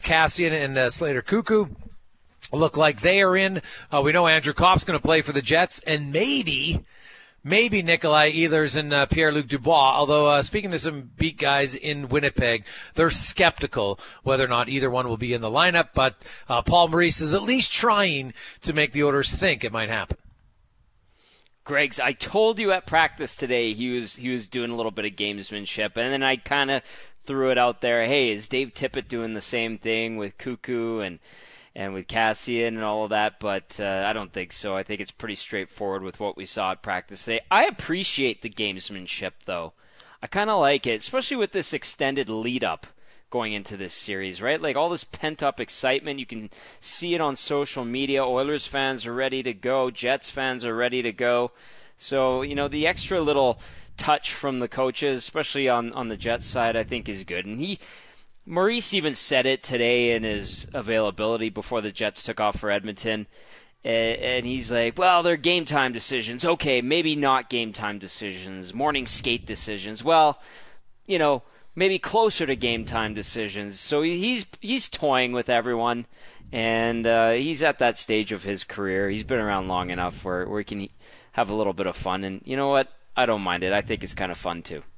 Kassian and Slater Cuckoo look like they are in. We know Andrew Kopp's going to play for the Jets, and maybe Nikolai Ehlers and Pierre-Luc Dubois, although speaking to some beat guys in Winnipeg, they're skeptical whether or not either one will be in the lineup, but Paul Maurice is at least trying to make the Oilers think it might happen. Greg's, I told you at practice today he was doing a little bit of gamesmanship, and then I kind of threw it out there, hey, is Dave Tippett doing the same thing with Cuckoo and with Kassian and all of that, but I don't think so. I think it's pretty straightforward with what we saw at practice today. I appreciate the gamesmanship, though. I kind of like it, especially with this extended lead-up going into this series, right? Like all this pent-up excitement. You can see it on social media. Oilers fans are ready to go. Jets fans are ready to go. So, the extra little touch from the coaches, especially on the Jets side, I think is good. And Maurice even said it today in his availability before the Jets took off for Edmonton. And he's like, well, they're game time decisions. Okay, maybe not game time decisions, morning skate decisions. Well, maybe closer to game time decisions. So he's toying with everyone, and he's at that stage of his career. He's been around long enough where he can have a little bit of fun. And you know what? I don't mind it. I think it's kind of fun, too.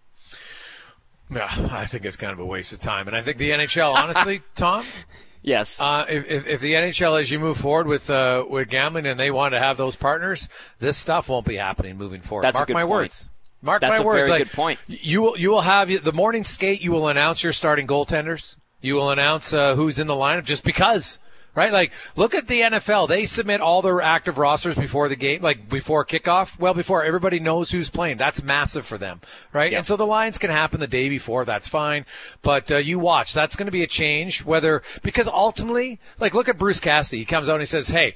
Yeah, I think it's kind of a waste of time. And I think the NHL, honestly, Tom? Yes. If the NHL, as you move forward with gambling and they want to have those partners, this stuff won't be happening moving forward. That's Mark a good my point. words. Mark That's my words. That's a very good point. You will have the morning skate. You will announce your starting goaltenders. You will announce who's in the lineup just because, right? Like, look at the NFL. They submit all their active rosters before the game, like before kickoff. Well, before everybody knows who's playing. That's massive for them, right? Yep. And so the lines can happen the day before. That's fine. But you watch. That's going to be a change. Because ultimately, like, look at Bruce Cassidy. He comes out and he says, "Hey,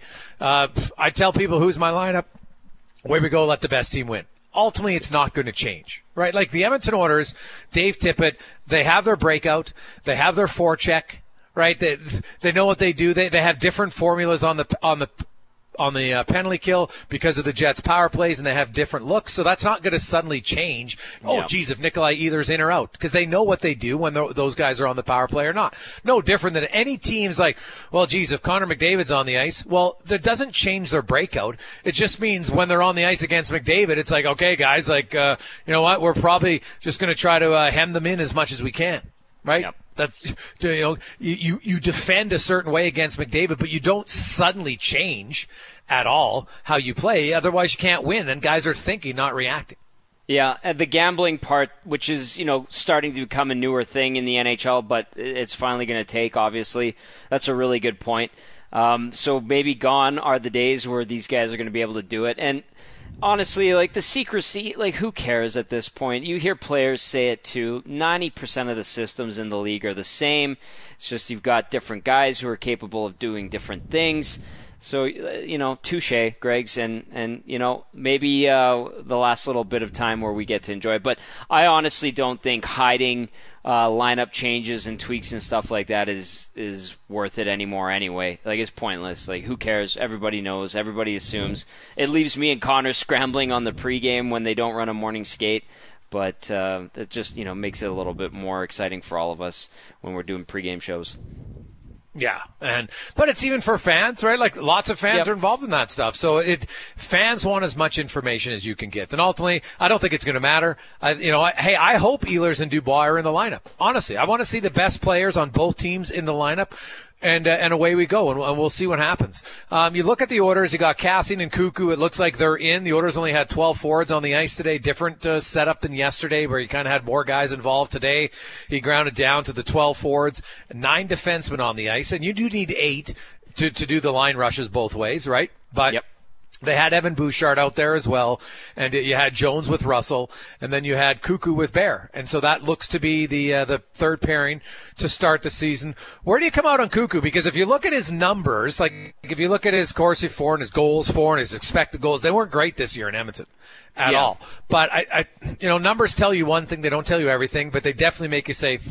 I tell people who's my lineup. Away we go. Let the best team win." Ultimately, it's not going to change, right? Like the Edmonton Oilers, Dave Tippett, they have their breakout, they have their forecheck, right? They know what they do. They have different formulas on the penalty kill because of the Jets' power plays, and they have different looks. So that's not going to suddenly change. Oh, geez, if Nikolai Ehlers in or out, because they know what they do when those guys are on the power play or not. No different than any team's like, well, geez, if Connor McDavid's on the ice, well, that doesn't change their breakout. It just means when they're on the ice against McDavid, it's like, okay, guys, like, you know what? We're probably just going to try to hem them in as much as we can, right? Yep. That's, you defend a certain way against McDavid, but you don't suddenly change at all how you play. Otherwise, you can't win. And guys are thinking, not reacting. Yeah, and the gambling part, which is, starting to become a newer thing in the NHL, but it's finally going to take, obviously. That's a really good point. So maybe gone are the days where these guys are going to be able to do it. And honestly, like the secrecy, like who cares at this point? You hear players say it too. 90% of the systems in the league are the same. It's just you've got different guys who are capable of doing different things. So, touche, Greg's, and maybe the last little bit of time where we get to enjoy it. But I honestly don't think hiding lineup changes and tweaks and stuff like that is worth it anymore anyway. Like, it's pointless. Like, who cares? Everybody knows. Everybody assumes. It leaves me and Connor scrambling on the pregame when they don't run a morning skate. But it just, makes it a little bit more exciting for all of us when we're doing pregame shows. Yeah, but it's even for fans, right? Like lots of fans are involved in that stuff. So fans want as much information as you can get. And ultimately, I don't think it's going to matter. I hope Ehlers and Dubois are in the lineup. Honestly, I want to see the best players on both teams in the lineup. And away we go, and we'll see what happens. You look at the Oilers, you got Kassian and Cuckoo. It looks like they're in. The Oilers only had 12 forwards on the ice today, different setup than yesterday where you kind of had more guys involved today. He grounded down to the 12 forwards, 9 defensemen on the ice, and you do need 8 to do the line rushes both ways, right? But they had Evan Bouchard out there as well, and you had Jones with Russell, and then you had Cuckoo with Bear. And so that looks to be the third pairing to start the season. Where do you come out on Cuckoo? Because if you look at his numbers, like if you look at his Corsi for and his goals for and his expected goals, they weren't great this year in Edmonton at all. But I numbers tell you one thing, they don't tell you everything, but they definitely make you say,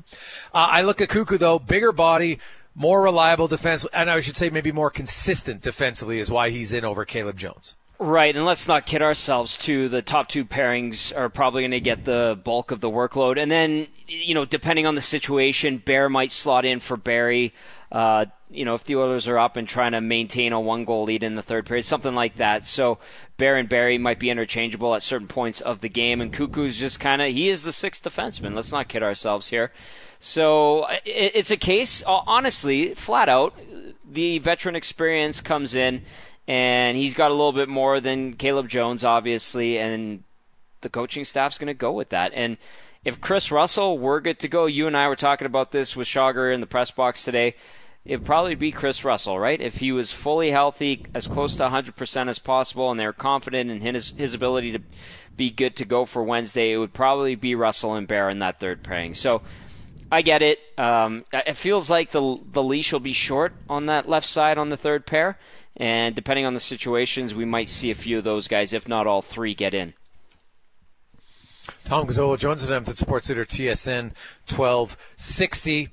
I look at Cuckoo though, bigger body, more reliable defense, and I should say maybe more consistent defensively is why he's in over Caleb Jones. Right, and let's not kid ourselves, too. The top two pairings are probably going to get the bulk of the workload. And then, depending on the situation, Bear might slot in for Barrie. If the Oilers are up and trying to maintain a one-goal lead in the third period, something like that. So Bear and Barrie might be interchangeable at certain points of the game. And Cuckoo's just he is the sixth defenseman. Let's not kid ourselves here. So it's a case, honestly, flat out, the veteran experience comes in. And he's got a little bit more than Caleb Jones, obviously, and the coaching staff's going to go with that. And if Chris Russell were good to go, you and I were talking about this with Chager in the press box today, it'd probably be Chris Russell, right? If he was fully healthy, as close to 100% as possible, and they're confident in his ability to be good to go for Wednesday, it would probably be Russell and Bear in that third pairing. So I get it. It feels like the leash will be short on that left side on the third pair. And depending on the situations, we might see a few of those guys, if not all three, get in. Tom Gazzola joins us at Sports Leader TSN 1260.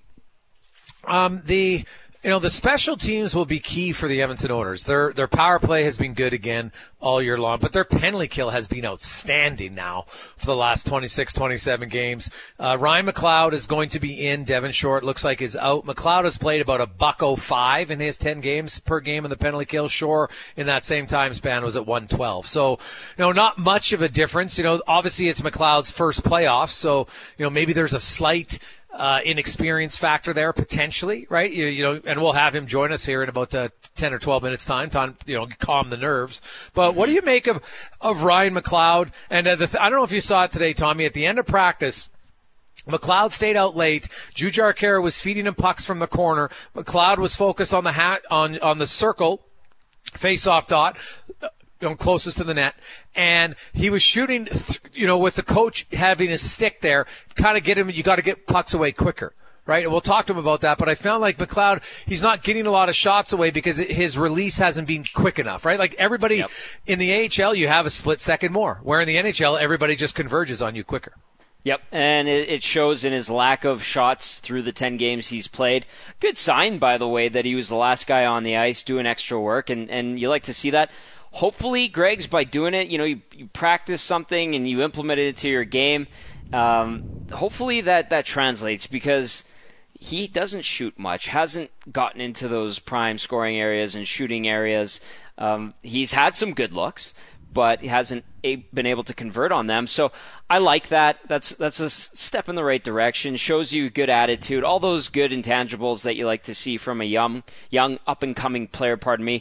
The special teams will be key for the Edmonton Oilers. Their power play has been good again all year long, but their penalty kill has been outstanding now for the last 26, 27 games. Ryan McLeod is going to be in. Devin Short looks like is out. McLeod has played about $1.05 in his 10 games per game in the penalty kill. Shore in that same time span was at 112. So, not much of a difference. Obviously it's McLeod's first playoffs, so, maybe there's a slight inexperience factor there potentially, right? And we'll have him join us here in about 10 or 12 minutes time, calm the nerves. But what do you make of Ryan McLeod? And I don't know if you saw it today, Tommy, at the end of practice, McLeod stayed out late. Jujhar Khaira was feeding him pucks from the corner. McLeod was focused on the circle, face-off dot, closest to the net, and he was shooting, with the coach having his stick there, kind of you got to get pucks away quicker, right? And we'll talk to him about that, but I found like McLeod, he's not getting a lot of shots away because his release hasn't been quick enough, right? Like everybody in the AHL, you have a split second more, where in the NHL, everybody just converges on you quicker. Yep, and it shows in his lack of shots through the 10 games he's played. Good sign, by the way, that he was the last guy on the ice doing extra work, and you like to see that. Hopefully, Greg's, by doing it, you practice something and you implement it into your game. Hopefully that translates, because he doesn't shoot much, hasn't gotten into those prime scoring areas and shooting areas. He's had some good looks, but he hasn't been able to convert on them. So I like that. That's a step in the right direction. Shows you good attitude, all those good intangibles that you like to see from a young up-and-coming player,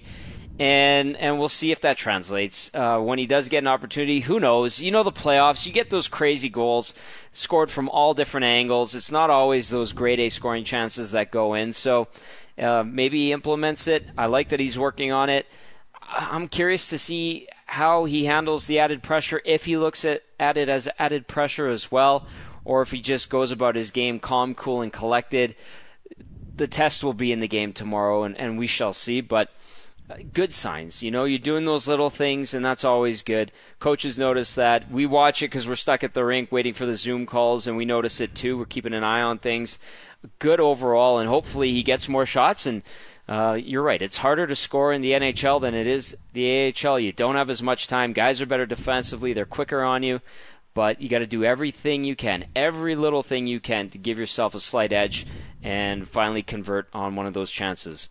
And we'll see if that translates. When he does get an opportunity, who knows? The playoffs, you get those crazy goals scored from all different angles. It's not always those grade A scoring chances that go in. So maybe he implements it. I like that he's working on it. I'm curious to see how he handles the added pressure, if he looks at it as added pressure as well, or if he just goes about his game calm, cool, and collected. The test will be in the game tomorrow, and we shall see. But good signs. You're doing those little things, and that's always good. Coaches notice that. We watch it because we're stuck at the rink waiting for the Zoom calls, and we notice it too. We're keeping an eye on things. Good overall, and hopefully he gets more shots. And you're right, it's harder to score in the NHL than it is the AHL. You don't have as much time. Guys are better defensively. They're quicker on you. But you got to do everything you can, every little thing you can, to give yourself a slight edge and finally convert on one of those chances.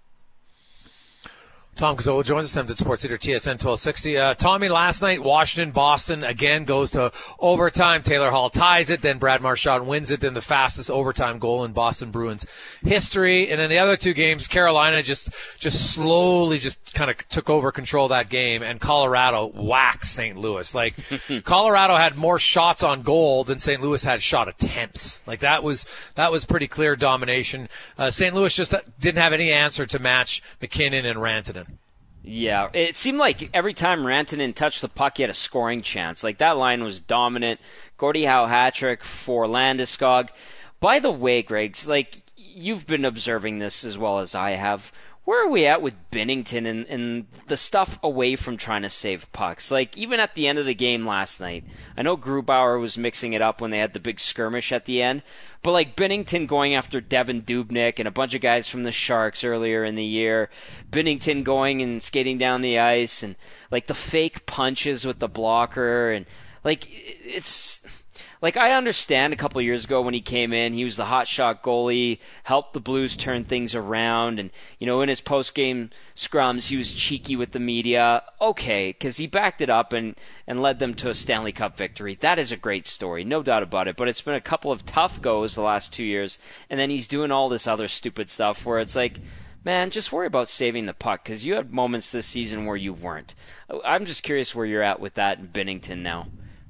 Tom Gazzola joins us at Sports Leader TSN 1260. Tommy, last night, Washington-Boston again goes to overtime. Taylor Hall ties it, then Brad Marchand wins it, then the fastest overtime goal in Boston Bruins history. And then the other two games, Carolina just slowly just kind of took over control of that game, and Colorado whacked St. Louis. Like, Colorado had more shots on goal than St. Louis had shot attempts. Like, that was pretty clear domination. St. Louis just didn't have any answer to match McKinnon and Rantanen. Yeah, it seemed like every time Rantanen touched the puck, he had a scoring chance. Like, that line was dominant. Gordie Howe hat-trick for Landeskog. By the way, Greg, like, you've been observing this as well as I have. where are we at with Binnington and the stuff away from trying to save pucks? Like, even at the end of the game last night, I know Grubauer was mixing it up when they had the big skirmish at the end, but like Binnington going after Devin Dubnyk and a bunch of guys from the Sharks earlier in the year, Binnington going and skating down the ice, and like the fake punches with the blocker, and like it's... Like, I understand a couple of years ago when he came in, he was the hot shot goalie, helped the Blues turn things around, and, you know, in his post-game scrums, he was cheeky with the media. Okay, because he backed it up and led them to a Stanley Cup victory. That is a great story, no doubt about it, but it's been a couple of tough goes the last 2 years, and then he's doing all this other stupid stuff where it's like, man, just worry about saving the puck, because you had moments this season where you weren't. I'm just curious where you're at with that in Binnington now.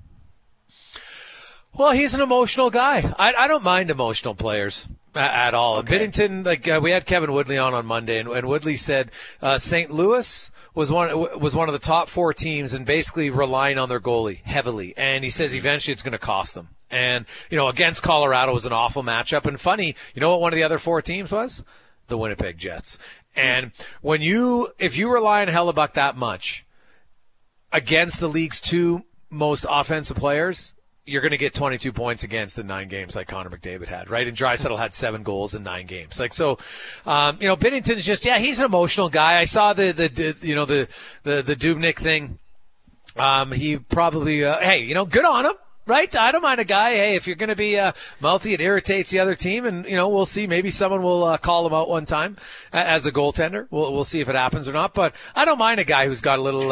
Well, he's an emotional guy. I don't mind emotional players at all. Okay. Binnington, we had Kevin Woodley on Monday, and Woodley said St. Louis was one of the top 4 teams and basically relying on their goalie heavily. And he says eventually it's going to cost them. And, you know, against Colorado was an awful matchup. And funny, you know what one of the other 4 teams was? The Winnipeg Jets. And if you rely on Hellebuck that much against the league's 2 most offensive players, you're going to get 22 points against in 9 games like Connor McDavid had, right? And Draisaitl had 7 goals in 9 games. Like, so, you know, Binnington's just, yeah, he's an emotional guy. I saw the Dubnyk thing. He probably, hey, you know, good on him. Right? I don't mind a guy. Hey, if you're going to be mouthy, it irritates the other team, and you know we'll see. Maybe someone will call him out one time as a goaltender. We'll see if it happens or not. But I don't mind a guy who's got a little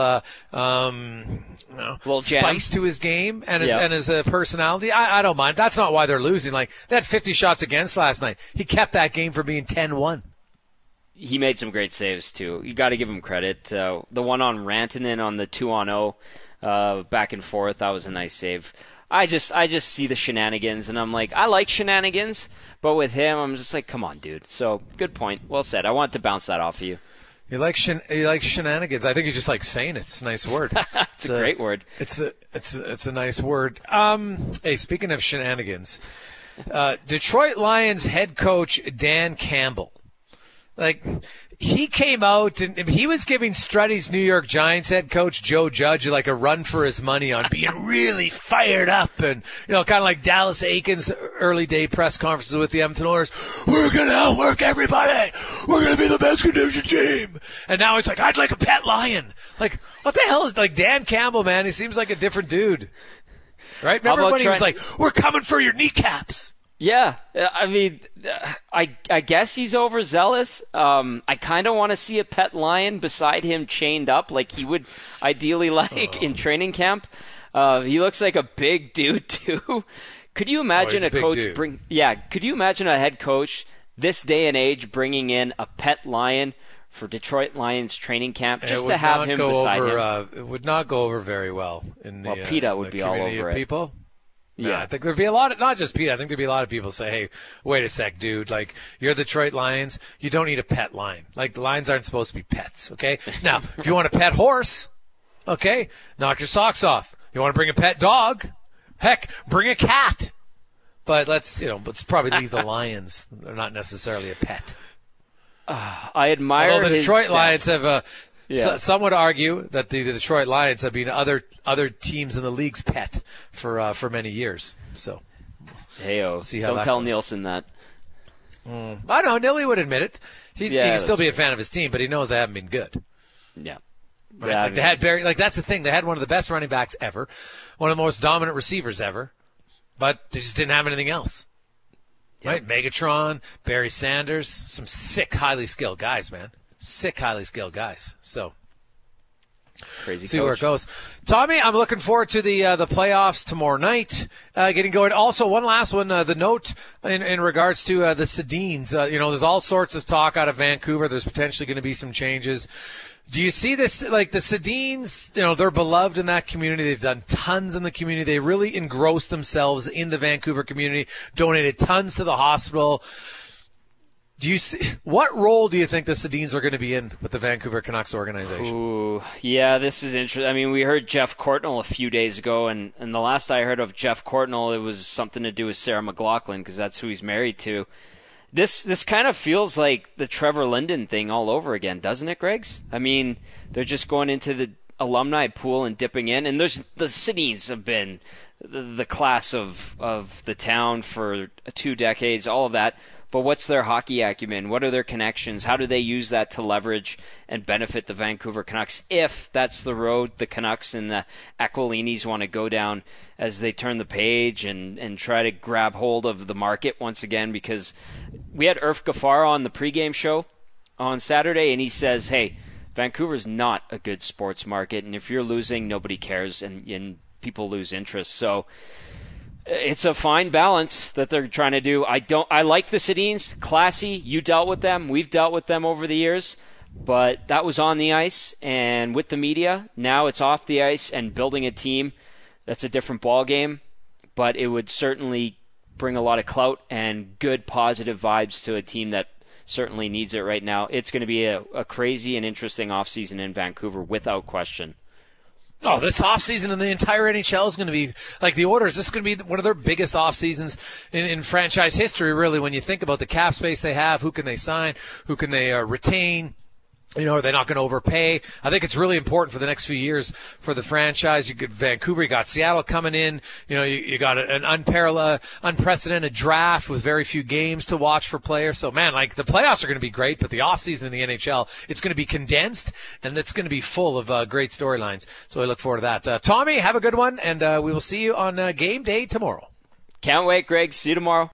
spice to his game and his personality. I don't mind. That's not why they're losing. Like they had 50 shots against last night. He kept that game from being 10-1. He made some great saves too. You got to give him credit. The one on Rantanen on the 2-on-0 back and forth, that was a nice save. I just see the shenanigans, and I'm like, I like shenanigans, but with him, I'm just like, come on, dude. So, good point. Well said. I wanted to bounce that off of you. You like shenanigans? I think you just like saying it. It's a nice word. It's a great word. It's a nice word. Hey, speaking of shenanigans, Detroit Lions head coach Dan Campbell, like. He came out and he was giving Struddy's New York Giants head coach Joe Judge like a run for his money on being really fired up and, you know, kind of like Dallas Aiken's early day press conferences with the Edmonton Oilers. We're going to outwork everybody. We're going to be the best conditioned team. And now he's like, I'd like a pet lion. Like, what the hell is like Dan Campbell, man? He seems like a different dude. Right? Remember when he was like, we're coming for your kneecaps. Yeah, I mean, I guess he's overzealous. I kind of want to see a pet lion beside him chained up like he would ideally like in training camp. He looks like a big dude too. Could you imagine a coach could you imagine a head coach this day and age bringing in a pet lion for Detroit Lions training camp just to have him beside him? It would not go over very well in the PETA would be all over it. People. Yeah, I think there'd be a lot of, not just Pete, I think there'd be a lot of people say, hey, wait a sec, dude, like, you're the Detroit Lions, you don't need a pet lion. Like, the lions aren't supposed to be pets, okay? Now, if you want a pet horse, okay, knock your socks off. You want to bring a pet dog? Heck, bring a cat. But let's probably leave the lions. They're not necessarily a pet. I admire Although the Detroit his Lions have some would argue that the Detroit Lions have been other teams in the league's pet for many years. So, don't tell goes. Nielsen that. I know Nilly would admit it. He can still be a fan of his team, but he knows they haven't been good. Yeah, right? Yeah. Like they had Barry. Like that's the thing. They had one of the best running backs ever, one of the most dominant receivers ever, but they just didn't have anything else. Yep. Right? Megatron, Barry Sanders, some sick, highly skilled guys, man. Highly skilled guys. So, crazy. See coach. where it goes. Tommy, I'm looking forward to the playoffs tomorrow night, getting going. Also, one last one. The note in regards to the Sedins. There's all sorts of talk out of Vancouver. There's potentially going to be some changes. Do you see this? Like the Sedins, they're beloved in that community. They've done tons in the community. They really engrossed themselves in the Vancouver community. Donated tons to the hospital. What role do you think the Sedins are going to be in with the Vancouver Canucks organization? Ooh, yeah, this is interesting. I mean, we heard Jeff Courtnall a few days ago, and the last I heard of Jeff Courtnall, it was something to do with Sarah McLachlan, because that's who he's married to. This kind of feels like the Trevor Linden thing all over again, doesn't it, Greggs? I mean, they're just going into the alumni pool and dipping in, and the Sedins have been the class of the town for 2 decades, all of that. But what's their hockey acumen? What are their connections? How do they use that to leverage and benefit the Vancouver Canucks, if that's the road the Canucks and the Aquilinis want to go down as they turn the page and try to grab hold of the market once again? Because we had Irf Gafar on the pregame show on Saturday, and he says, hey, Vancouver's not a good sports market, and if you're losing, nobody cares, and people lose interest. So it's a fine balance that they're trying to do. I like the Sedins, classy. You dealt with them. We've dealt with them over the years. But that was on the ice and with the media. Now it's off the ice and building a team. That's a different ball game. But it would certainly bring a lot of clout and good positive vibes to a team that certainly needs it right now. It's going to be a crazy and interesting offseason in Vancouver without question. Oh, this offseason in the entire NHL is going to be like the Oilers. This is going to be one of their biggest offseasons in franchise history, really, when you think about the cap space they have, who can they sign, who can they retain. Are they not going to overpay? I think it's really important for the next few years for the franchise. You got Vancouver, you got Seattle coming in. You got an unprecedented draft with very few games to watch for players. So, man, like the playoffs are going to be great, but the offseason in the NHL, it's going to be condensed, and it's going to be full of great storylines. So I look forward to that. Tommy, have a good one, and we will see you on game day tomorrow. Can't wait, Greg. See you tomorrow.